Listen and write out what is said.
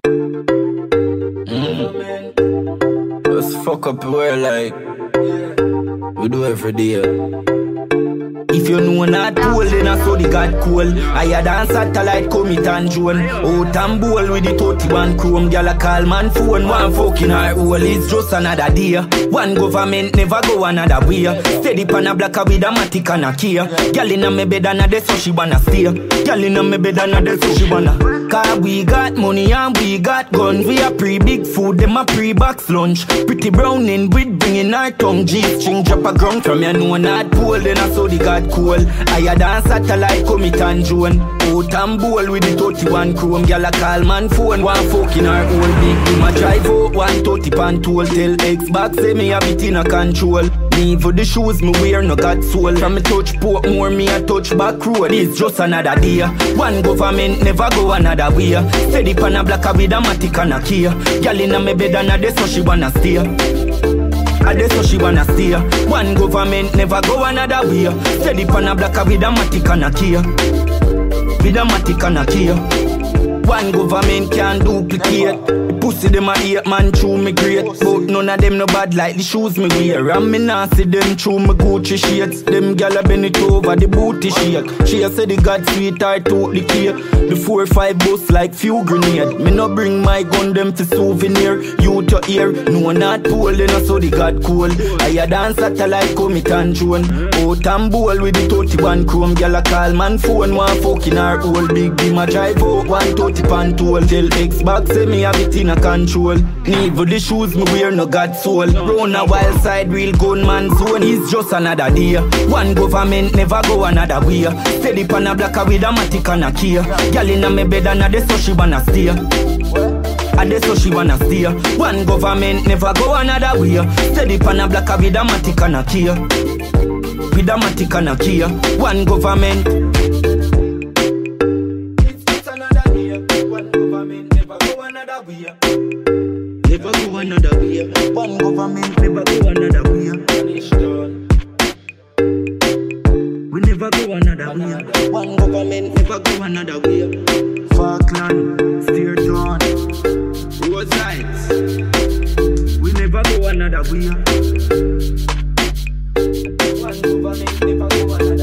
Just fuck up the world like we do every day. If you know not cool, then I saw the God cool. I had dance satellite, commit and drone. Out and bowl with the 31 chrome. Girl a call man phone, one fucking her hole. It's just another day. One government never go another way. Steady pan a black with a matic and a key. Girl in a me bed and a de so she wanna stay. Girl in a me bed and a de so she wanna. Cause we got money and we got guns. We a pre-big food, them a pre-box lunch. Pretty browning with bringing our tongue. G-string drop a ground from you know not cool. Then I saw the God cool. I had dance satellite, commit and drone. Out and bowl with the 31 chrome. Girl a call man phone, one fucking her hole. Big him a drive out, 130 pan tool. Tell Xbox say me have it in a control. Me for the shoes me wear no got soul. From me touch port more me a touch back road. It's just another day. One government never go another way. Steady pan a black with a matic and a key. Girl in a me bed and a de so she wanna stay. A de so she wanna stay. One government never go another way. Steady pan a black with a matic and a key. With a matic and a key. One government can't duplicate. Pussy them a hate man through me great. But none of them no bad like the shoes me wear. And me nah see them through me Gucci shades. Them gyal a bend it over the booty shake. She a say the God sweetheart took the cake. The 4-5 bust like few grenade. Me no bring my gun them for souvenir. You to ear, no not pool. Then I saw the God cool. I a dance satellite commit and drone. Out and bowl with the 31 chrome. Gyal a call man phone, one fucking her hole. Big beam a drive out, 130 pan tool. Tell Xbox say me have it in a control. Need for the shoes me wear no God soul. Round a wild side real gunman zone. It's just another day. One government never go another way. Steady pan a black with a matic and a key. Girl in a me bed and a de so she wanna stay. A de so she wanna stay. One government never go another way. Steady pan a black with a matic and a key. With a matic and a key. One government. It's just another day. One government never go another way. Never go another way. One government never go another way. We never go another way. One government never go another way. Falkland, steer down. Roadsides. We never go another way. One government never go another way.